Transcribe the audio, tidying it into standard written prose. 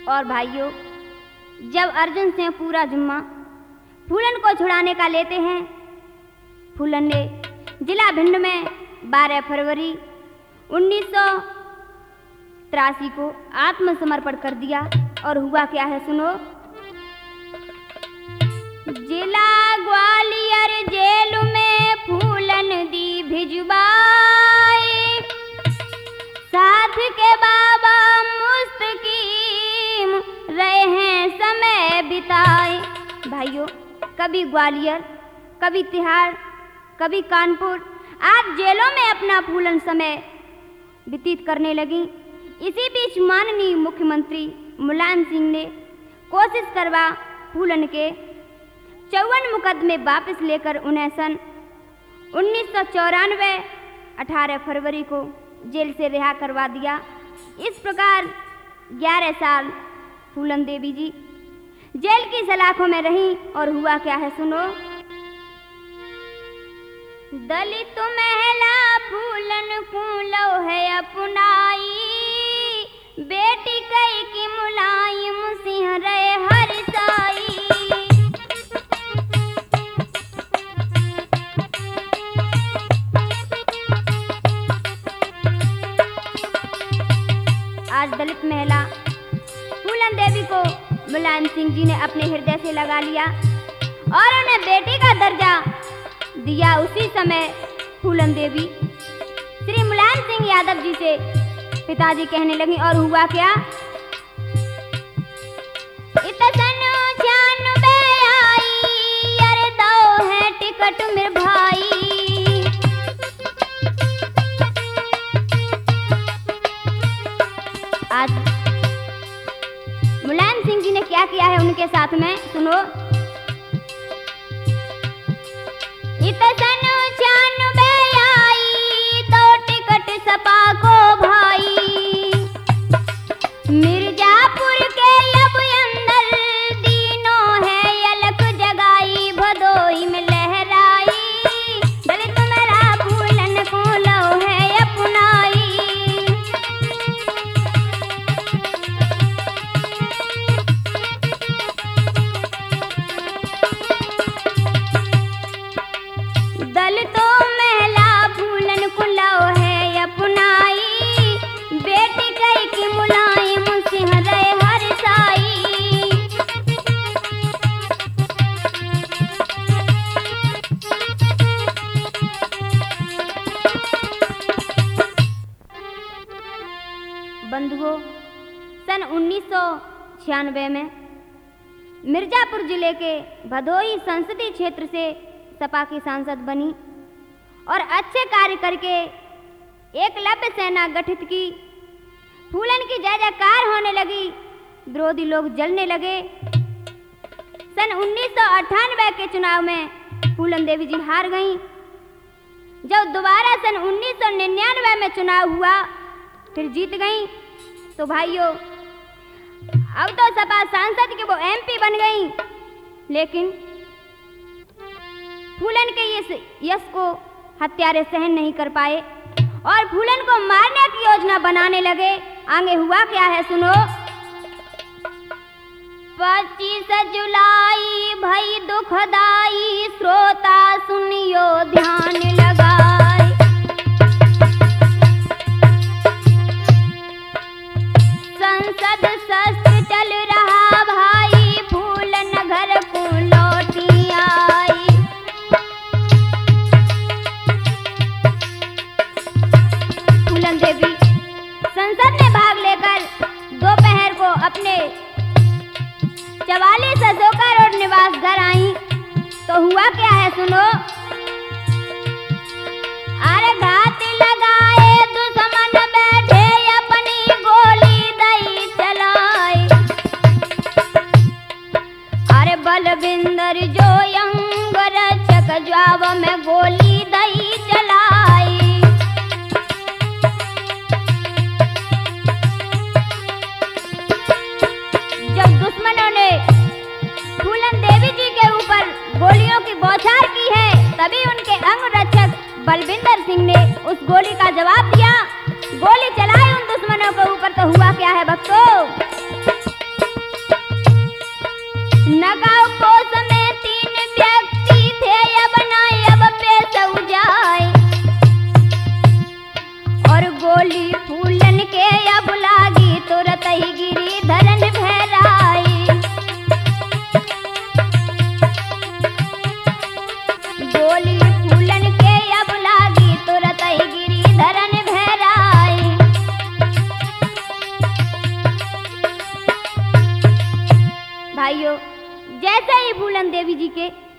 और भाइयों, जब अर्जुन सिंह पूरा जिम्मा फूलन को छुड़ाने का लेते हैं, फूलन ने जिला भिंड में 12 फरवरी 1983 को आत्मसमर्पण कर दिया। और हुआ क्या है सुनो। जिला ग्वालियर जेल में फूलन दी भिजवाई, साथ के बाबा मुस्तकीम रहे हैं समय बिताए। भाइयों, कभी ग्वालियर, कभी तिहाड़, कभी कानपुर, आप जेलों में अपना फूलन समय व्यतीत करने लगी। इसी बीच माननीय मुख्यमंत्री मुलायम सिंह ने कोशिश करवा फूलन के 54 मुकदमे वापस लेकर उन्हें सन 1994 18 फरवरी को जेल से रिहा करवा दिया। इस प्रकार 11 साल फूलन देवी जी जेल की सलाखों में रहीं। और हुआ क्या है सुनो। दलित महिला फूलन कुलो है अपनाई, बेटी कई की मुलायम सिंह रहे हर साई। आज दलित महिला फूलन देवी को मुलायम सिंह जी ने अपने हृदय से लगा लिया और उन्हें बेटी का दर्जा दिया। उसी समय फूलन देवी श्री मुलायम सिंह यादव जी से पिताजी कहने लगी। और हुआ क्या। टिकट मेरे भाई। आज मुलायम सिंह जी ने क्या किया है उनके साथ में सुनो। तो टिकट सपा को भाई, मिर्जापुर के अब अंदर दीनों है अलग जगाई, भदोई में लहराई, दलित मेरा फूलन को लो है अपनाई। दलितों महिला फूलन को लो है अपनाई, बेटी कई की मुलायम सिंह रहे हर साई। बंधुओं, सन 1996 में मिर्जापुर जिले के भदोई संसदीय क्षेत्र से सपा की सांसद बनी और अच्छे कार्य करके एकलव्य सेना गठित की। फूलन की जय जयकार होने लगी, विरोधी लोग जलने लगे। सन 1998 के चुनाव में फूलन देवी जी हार गईं। जब दोबारा सन 1999 में चुनाव हुआ, फिर जीत गईं। तो भाइयों, अब तो सपा सांसद की वो एमपी बन गईं, लेकिन फूलन के इस यश को हत्यारे सहन नहीं कर पाए और फूलन को मारने की योजना बनाने लगे। आगे हुआ क्या है सुनो। 25 जुलाई भई दुखदाई, श्रोता सुनियो ध्यान लगाए। संसद शस्त्र चल रहा भाई, फूलन घर को लौटी आई। फूलन देवी संसद में भाग लेकर दोपहर को अपने 44 अशोका रोड निवास घर आई। तो हुआ क्या है सुनो। अरे घात लगाए दुश्मन बैठे, अपनी गोली दई चलाए। अरे बलविंदर जो यंग रक्षक जवाब में गोली दई चलाई। जब दुश्मनों ने फूलन देवी जी के ऊपर गोलियों की बौछार की है, तभी उनके अंग रक्षक बलविंदर सिंह ने उस गोली का जवाब दिया। गोली चलाई उन दुश्मनों के ऊपर। तो हुआ क्या है भक्तों। फूलन देवी जी के